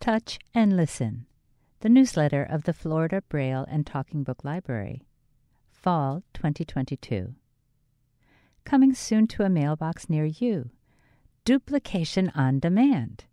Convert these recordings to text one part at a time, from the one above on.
Touch and Listen, the newsletter of the Florida Braille and Talking Book Library, Fall 2022. Coming soon to a mailbox near you, Duplication on Demand.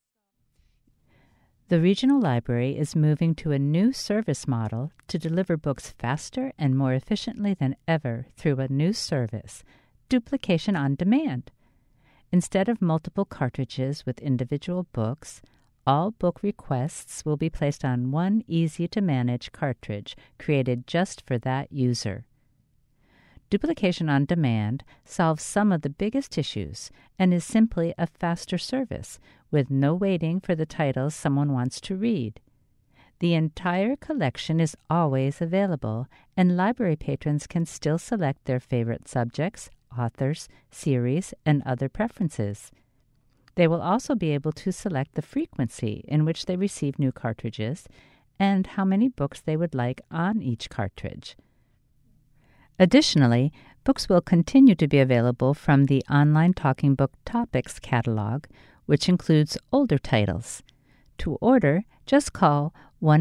The Regional Library is moving to a new service model to deliver books faster and more efficiently than ever through a new service, Duplication on Demand. Instead of multiple cartridges with individual books, all book requests will be placed on one easy-to-manage cartridge created just for that user. Duplication on Demand solves some of the biggest issues and is simply a faster service with no waiting for the titles someone wants to read. The entire collection is always available, and library patrons can still select their favorite subjects, authors, series, and other preferences. They will also be able to select the frequency in which they receive new cartridges and how many books they would like on each cartridge. Additionally, books will continue to be available from the online Talking Book Topics catalog, which includes older titles. To order, just call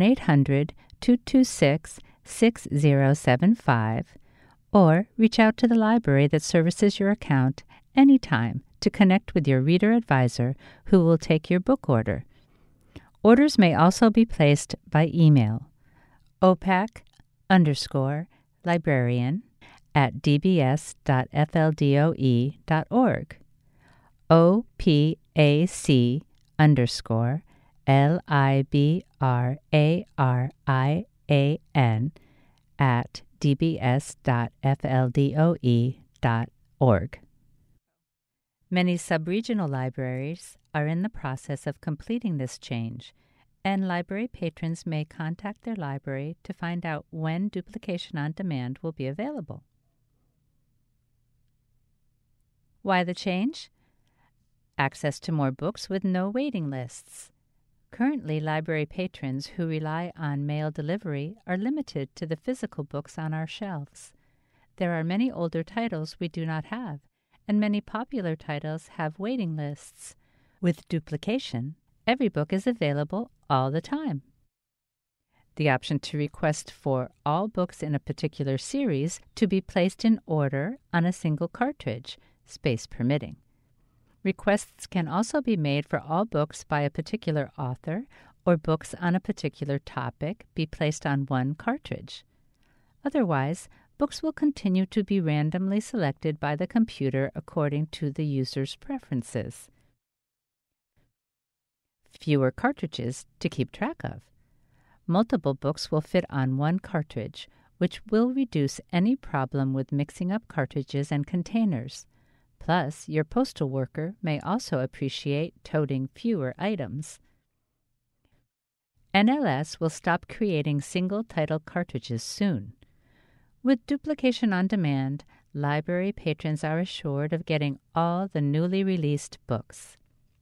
1-800-226-6075 or reach out to the library that services your account anytime to connect with your reader advisor who will take your book order. Orders may also be placed by email, opac_librarian@dbs.fldoe.org, opac_librarian@dbs.fldoe.org. Many sub-regional libraries are in the process of completing this change, and library patrons may contact their library to find out when Duplication on Demand will be available. Why the change? Access to more books with no waiting lists. Currently, library patrons who rely on mail delivery are limited to the physical books on our shelves. There are many older titles we do not have, and many popular titles have waiting lists. With Duplication, every book is available all the time. The option to request for all books in a particular series to be placed in order on a single cartridge, space permitting. Requests can also be made for all books by a particular author or books on a particular topic be placed on one cartridge. Otherwise, books will continue to be randomly selected by the computer according to the user's preferences. Fewer cartridges to keep track of. Multiple books will fit on one cartridge, which will reduce any problem with mixing up cartridges and containers. Plus, your postal worker may also appreciate toting fewer items. NLS will stop creating single-title cartridges soon. With Duplication on Demand, library patrons are assured of getting all the newly released books.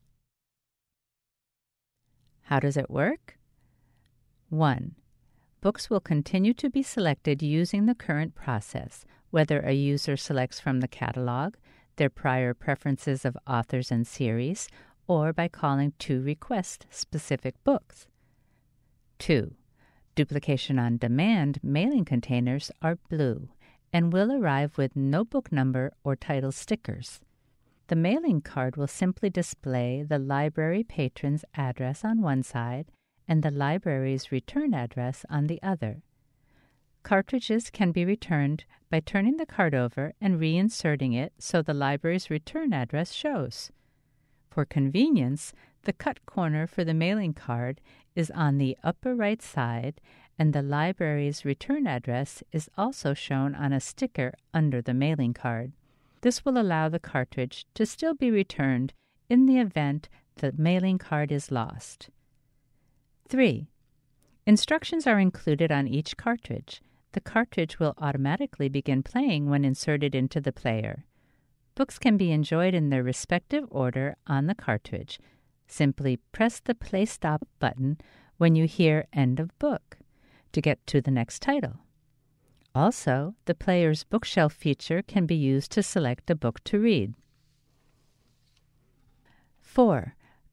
How does it work? 1. Books will continue to be selected using the current process, whether a user selects from the catalog, their prior preferences of authors and series, or by calling to request specific books. 2. Duplication on Demand mailing containers are blue and will arrive with no book number or title stickers. The mailing card will simply display the library patron's address on one side and the library's return address on the other. Cartridges can be returned by turning the card over and reinserting it so the library's return address shows. For convenience, the cut corner for the mailing card is on the upper right side, and the library's return address is also shown on a sticker under the mailing card. This will allow the cartridge to still be returned in the event the mailing card is lost. 3. Instructions are included on each cartridge. The cartridge will automatically begin playing when inserted into the player. Books can be enjoyed in their respective order on the cartridge. Simply press the Play Stop button when you hear End of Book to get to the next title. Also, the player's bookshelf feature can be used to select a book to read. 4.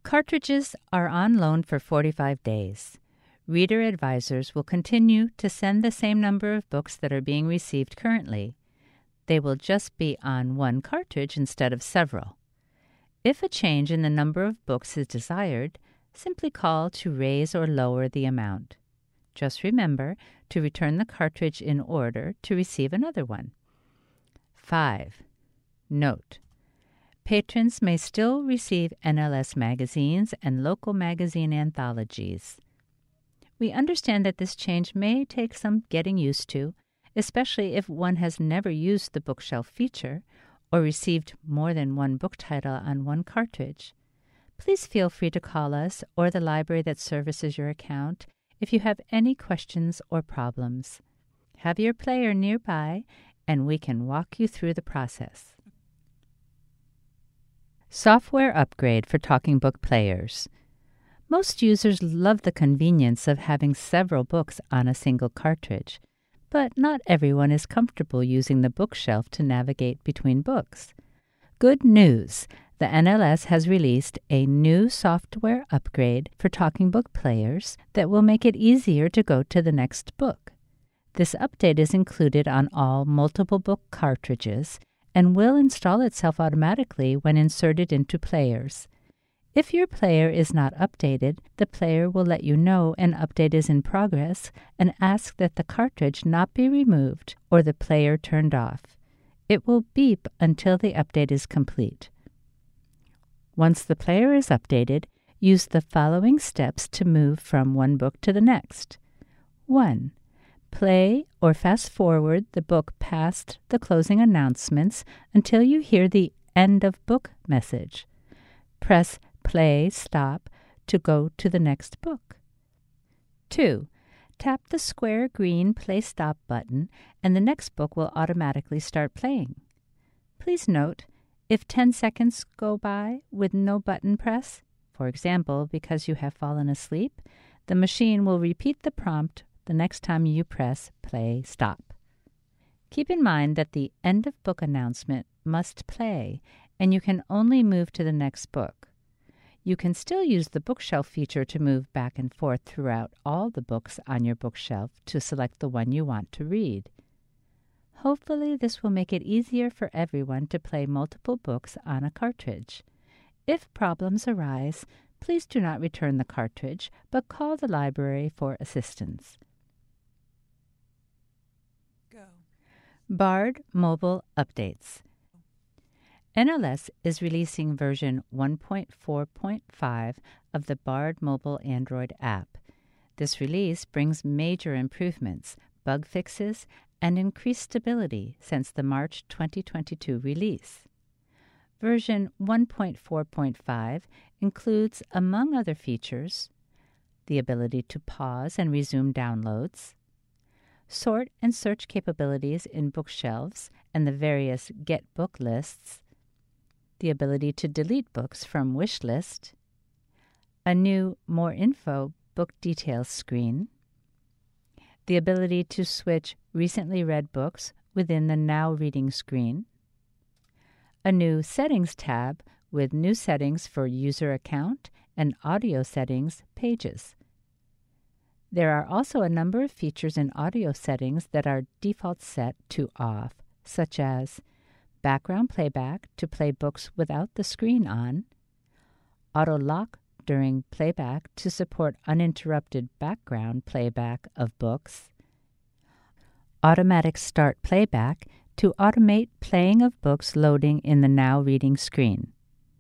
Cartridges are on loan for 45 days. Reader advisors will continue to send the same number of books that are being received currently. They will just be on one cartridge instead of several. If a change in the number of books is desired, simply call to raise or lower the amount. Just remember to return the cartridge in order to receive another one. 5. Note: patrons may still receive NLS magazines and local magazine anthologies. We understand that this change may take some getting used to, especially if one has never used the bookshelf feature or received more than one book title on one cartridge. Please feel free to call us or the library that services your account if you have any questions or problems. Have your player nearby, and we can walk you through the process. Software upgrade for Talking Book players. Most users love the convenience of having several books on a single cartridge, but not everyone is comfortable using the bookshelf to navigate between books. Good news! The NLS has released a new software upgrade for Talking Book players that will make it easier to go to the next book. This update is included on all multiple book cartridges and will install itself automatically when inserted into players. If your player is not updated, the player will let you know an update is in progress and ask that the cartridge not be removed or the player turned off. It will beep until the update is complete. Once the player is updated, use the following steps to move from one book to the next. 1. Play or fast forward the book past the closing announcements until you hear the end of book message. Press play stop to go to the next book. 2. Tap the square green play stop button and the next book will automatically start playing. Please note, if 10 seconds go by with no button press, for example, because you have fallen asleep, the machine will repeat the prompt the next time you press play stop. Keep in mind that the end of book announcement must play, and you can only move to the next book. You can still use the bookshelf feature to move back and forth throughout all the books on your bookshelf to select the one you want to read. Hopefully, this will make it easier for everyone to play multiple books on a cartridge. If problems arise, please do not return the cartridge, but call the library for assistance. Go. Bard Mobile Updates. NLS is releasing version 1.4.5 of the Bard Mobile Android app. This release brings major improvements, bug fixes, and increased stability since the March 2022 release. Version 1.4.5 includes, among other features, the ability to pause and resume downloads, sort and search capabilities in bookshelves and the various Get Book lists, the ability to delete books from Wishlist, a new More Info book details screen, the ability to switch recently read books within the Now Reading screen, a new Settings tab with new settings for user account and audio settings pages. There are also a number of features in audio settings that are default set to off, such as background playback to play books without the screen on, auto lock during playback to support uninterrupted background playback of books, automatic start playback to automate playing of books loading in the Now Reading screen,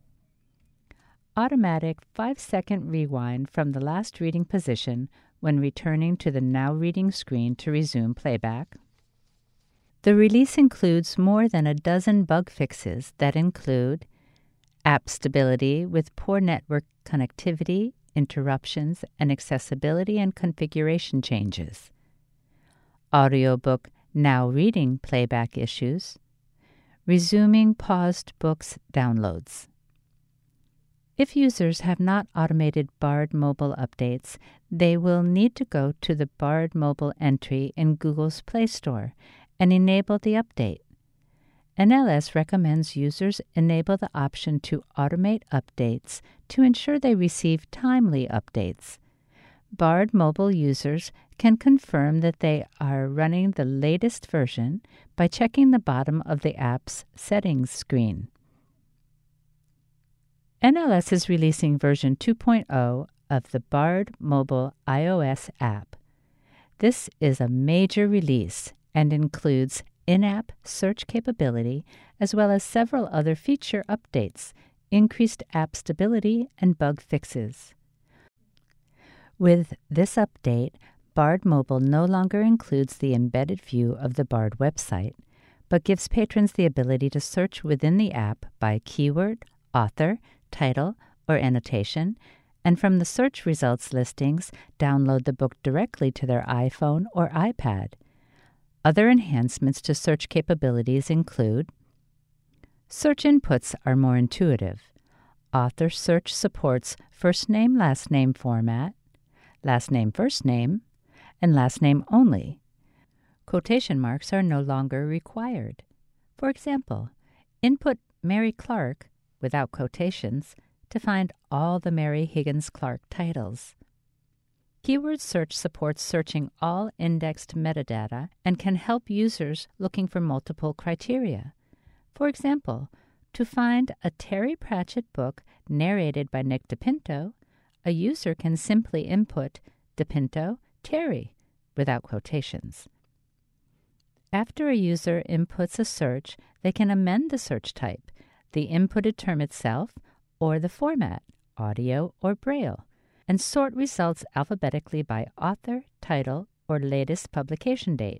automatic 5-second rewind from the last reading position when returning to the Now Reading screen to resume playback. The release includes more than a dozen bug fixes that include app stability with poor network connectivity, interruptions, and accessibility and configuration changes, audiobook Now Reading playback issues, resuming paused books downloads. If users have not automated Bard Mobile updates, they will need to go to the Bard Mobile entry in Google's Play Store and enable the update. NLS recommends users enable the option to automate updates to ensure they receive timely updates. Bard mobile users can confirm that they are running the latest version by checking the bottom of the app's settings screen. NLS is releasing version 2.0 of the Bard mobile iOS app. This is a major release and includes in-app search capability as well as several other feature updates, increased app stability, and bug fixes. With this update, Bard Mobile no longer includes the embedded view of the Bard website, but gives patrons the ability to search within the app by keyword, author, title, or annotation, and from the search results listings, download the book directly to their iPhone or iPad. Other enhancements to search capabilities include: search inputs are more intuitive. Author search supports first name, last name format, last name, first name, and last name only. Quotation marks are no longer required. For example, input Mary Clark without quotations to find all the Mary Higgins Clark titles. Keyword search supports searching all indexed metadata and can help users looking for multiple criteria. For example, to find a Terry Pratchett book narrated by Nick DePinto, a user can simply input DePinto Terry without quotations. After a user inputs a search, they can amend the search type, the inputted term itself, or the format, audio or braille, and sort results alphabetically by author, title, or latest publication date.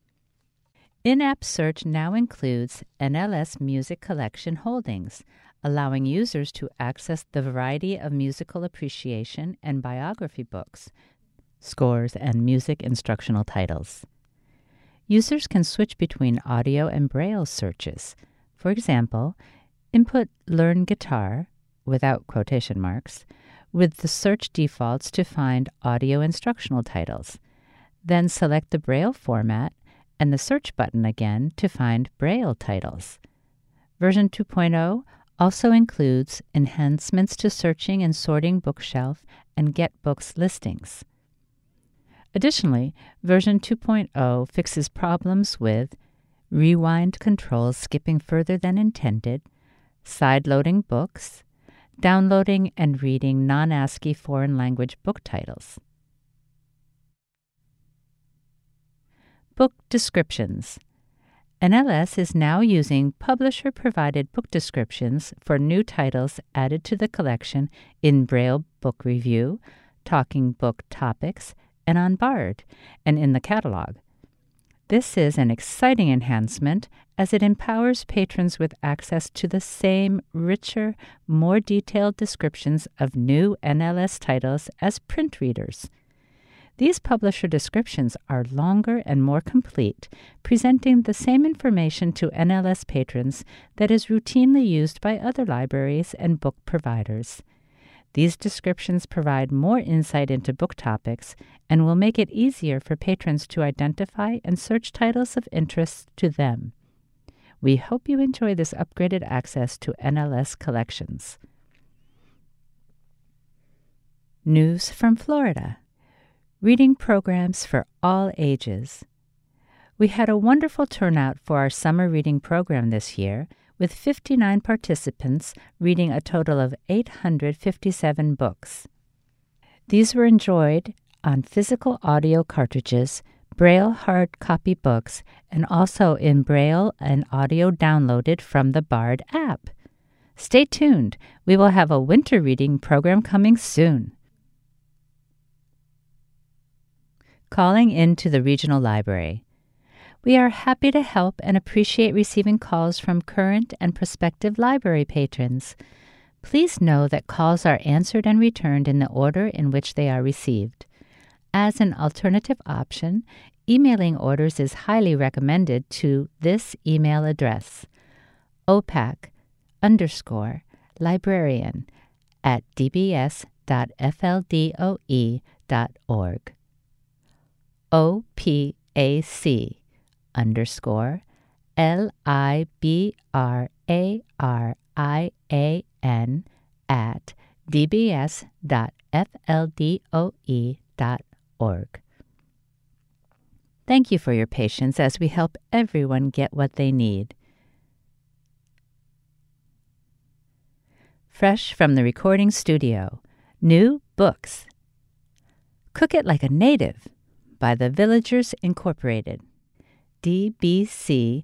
In-app search now includes NLS Music Collection holdings, allowing users to access the variety of musical appreciation and biography books, scores, and music instructional titles. Users can switch between audio and braille searches. For example, input Learn Guitar, without quotation marks, with the search defaults to find audio instructional titles. Then select the braille format and the search button again to find braille titles. Version 2.0 also includes enhancements to searching and sorting bookshelf and Get Books listings. Additionally, version 2.0 fixes problems with rewind controls skipping further than intended, side-loading books, downloading and reading non-ASCII foreign language book titles. Book descriptions. NLS is now using publisher-provided book descriptions for new titles added to the collection in Braille Book Review, Talking Book Topics, and on Bard, and in the catalog. This is an exciting enhancement as it empowers patrons with access to the same richer, more detailed descriptions of new NLS titles as print readers. These publisher descriptions are longer and more complete, presenting the same information to NLS patrons that is routinely used by other libraries and book providers. These descriptions provide more insight into book topics and will make it easier for patrons to identify and search titles of interest to them. We hope you enjoy this upgraded access to NLS collections. News from Florida. Reading programs for all ages. We had a wonderful turnout for our summer reading program this year, with 59 participants reading a total of 857 books. These were enjoyed on physical audio cartridges, Braille hard copy books, and also in Braille and audio downloaded from the Bard app. Stay tuned. We will have a winter reading program coming soon. Calling into the Regional Library. We are happy to help and appreciate receiving calls from current and prospective library patrons. Please know that calls are answered and returned in the order in which they are received. As an alternative option, emailing orders is highly recommended to this email address: opac_librarian@dbs.fldoe.org. OPAC_librarian LIBRARIAN at dbs.fldoe.org. Thank you for your patience as we help everyone get what they need. Fresh from the recording studio, new books. Cook It Like a Native by The Villagers Incorporated, DBC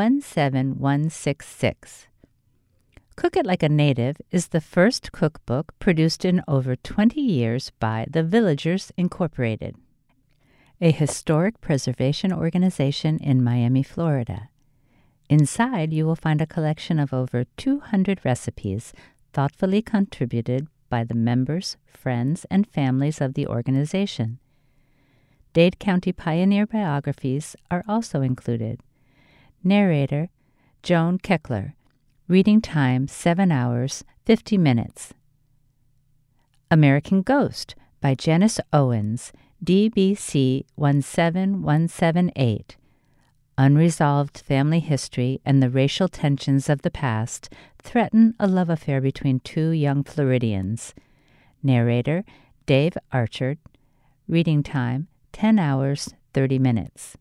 17166. Cook It Like a Native is the first cookbook produced in over 20 years by The Villagers Incorporated, a historic preservation organization in Miami, Florida. Inside, you will find a collection of over 200 recipes thoughtfully contributed by the members, friends, and families of the organization. Dade County pioneer biographies are also included. Narrator, Joan Keckler. Reading time, 7 hours, 50 minutes. American Ghost by Janice Owens, DBC 17178. Unresolved family history and the racial tensions of the past threaten a love affair between two young Floridians. Narrator, Dave Archard. Reading time, 10 hours, 30 minutes.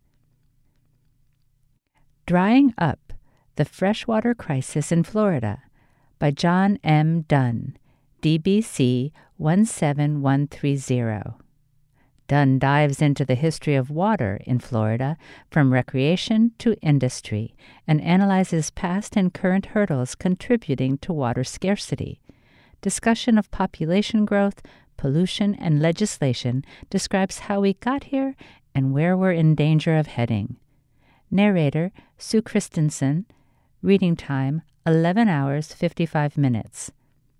Drying Up, The Freshwater Crisis in Florida by John M. Dunn, DBC 17130. Dunn dives into the history of water in Florida, from recreation to industry, and analyzes past and current hurdles contributing to water scarcity. Discussion of population growth, pollution, and legislation describes how we got here and where we're in danger of heading. Narrator, Sue Christensen. Reading time, 11 hours, 55 minutes.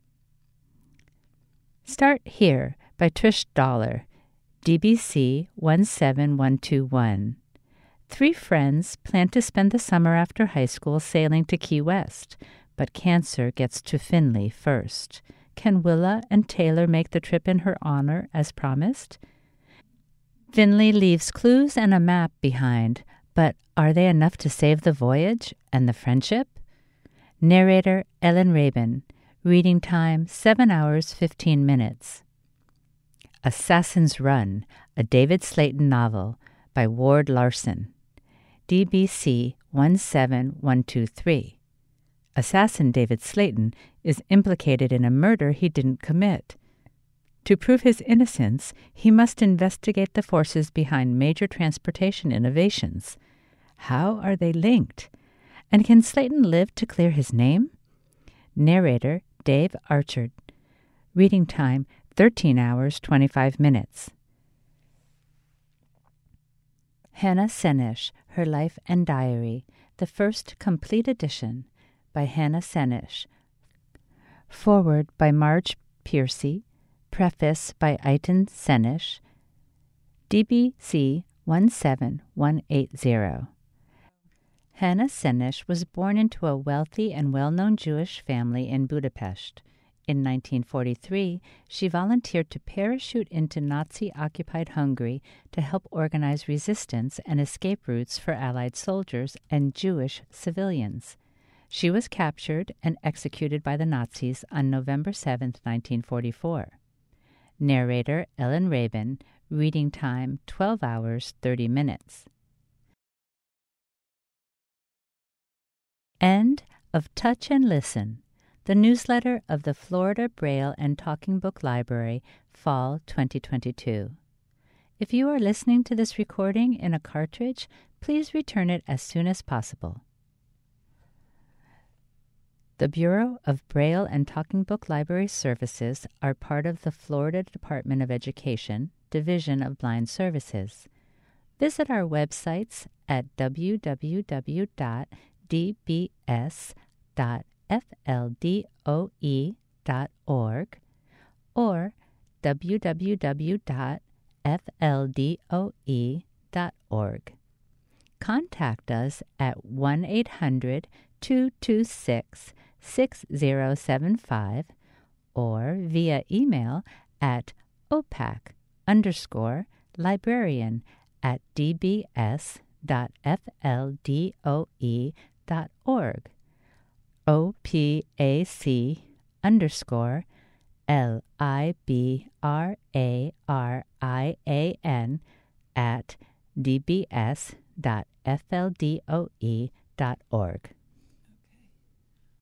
Start Here by Trish Dollar, DBC 17121. Three friends plan to spend the summer after high school sailing to Key West, but cancer gets to Finley first. Can Willa and Taylor make the trip in her honor as promised? Finley leaves clues and a map behind, but are they enough to save the voyage and the friendship? Narrator, Ellen Rabin. Reading time, 7 hours, 15 minutes. Assassin's Run, a David Slayton novel by Ward Larson, DBC 17123. Assassin David Slayton is implicated in a murder he didn't commit. To prove his innocence, he must investigate the forces behind major transportation innovations. How are they linked? And can Slayton live to clear his name? Narrator, Dave Archard. Reading time, 13 hours, 25 minutes. Hannah Senesh, Her Life and Diary, the first complete edition, by Hannah Senesh. Foreword by Marge Piercy. Preface by Eitan Senesh. DBC 17180. Hannah Senesh was born into a wealthy and well-known Jewish family in Budapest. In 1943, she volunteered to parachute into Nazi-occupied Hungary to help organize resistance and escape routes for Allied soldiers and Jewish civilians. She was captured and executed by the Nazis on November 7, 1944. Narrator, Ellen Rabin. Reading time, 12 hours, 30 minutes. End of Touch and Listen, the newsletter of the Florida Braille and Talking Book Library, Fall 2022. If you are listening to this recording in a cartridge, please return it as soon as possible. The Bureau of Braille and Talking Book Library Services are part of the Florida Department of Education, Division of Blind Services. Visit our websites at www.dbs.fldoe.org or www.fldoe.org. Contact us at 1-800-226-6075 or via email at opac_librarian@dbs.fldoe.org. opac.fldoe.org. OPAC_LIBRARIAN @dbs.fldoe.org.